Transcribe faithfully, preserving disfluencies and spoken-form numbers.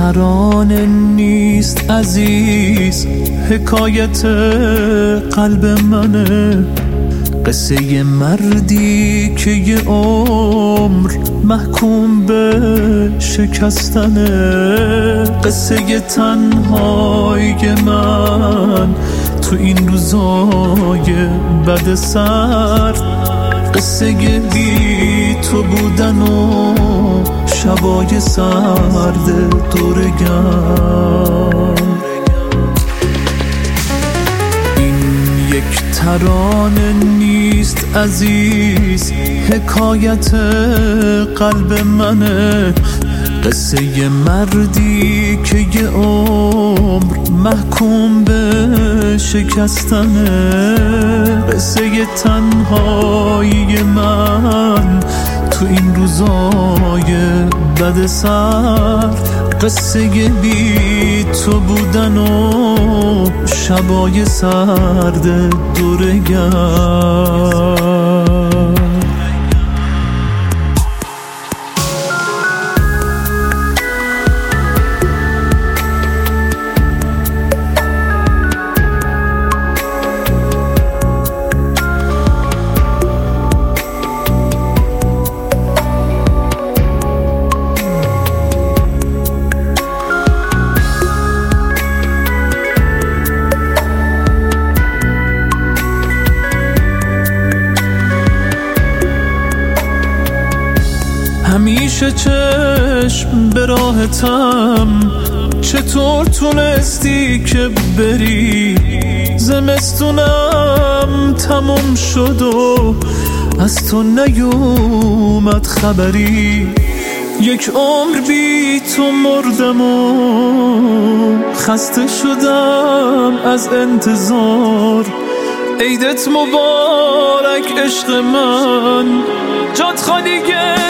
ترانه نیست عزیز، حکایت قلب منه، قصه مردی که یه عمر محکوم به شکستنه، قصه تنهای من تو این روزای بد سرد، قصه بی تو بودن و شبای سرد دورگم. این یک ترانه نیست عزیز، حکایت قلب منه، قصه مردی که یه عمر محکوم به شکستنه، قصه تنهایی من تو این روزای بد سر، قصه بی تو بودن و شبای سرد دورگم. همیشه چشم به راهتم، چطور تونستی که بری؟ زمستونم تموم شد و از تو نیومد خبری، یک عمر بی تو مردم و خسته شدم از انتظار. عیدت مبارک عشق من، جات خالیه